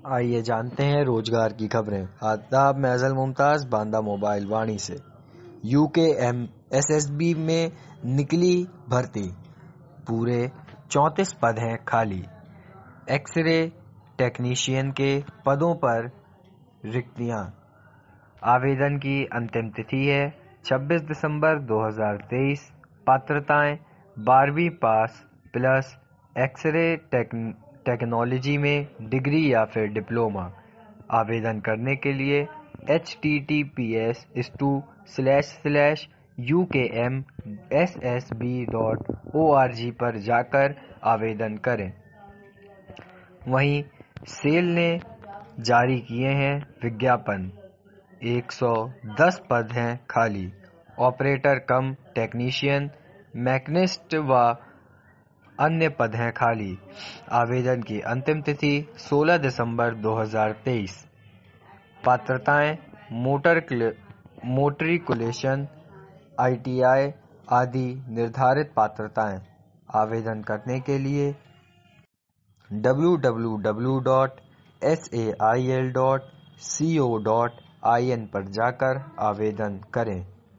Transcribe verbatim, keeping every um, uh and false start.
आइए जानते हैं रोजगार की खबरें। आदाब, मैं अजल मुमताज बांदा मोबाइल वाणी से। UK M S S B में निकली भर्ती, पूरे चौंतीस पद हैं खाली। एक्सरे टेक्नीशियन के पदों पर रिक्तियां। आवेदन की अंतिम तिथि है छब्बीस दिसंबर दो हज़ार तेईस। पात्रताएं बारहवीं पास प्लस एक्सरे टेक्न टेक्नोलॉजी में डिग्री या फिर डिप्लोमा। आवेदन करने के लिए H T T P S to slash slash U K M S S B dot O R G पर जाकर आवेदन करें। वहीं सेल ने जारी किए हैं विज्ञापन। एक सौ दस पद हैं खाली। ऑपरेटर कम टेक्नीशियन, मैकेनिस्ट व अन्य पद हैं खाली। आवेदन की अंतिम तिथि सोलह दिसंबर दो हज़ार तेईस। पात्रताएं मोटर मोटरिकुलेशन, आई टी आई आदि निर्धारित पात्रताएं। आवेदन करने के लिए W W W dot S A I L dot C O dot I N पर जाकर आवेदन करें।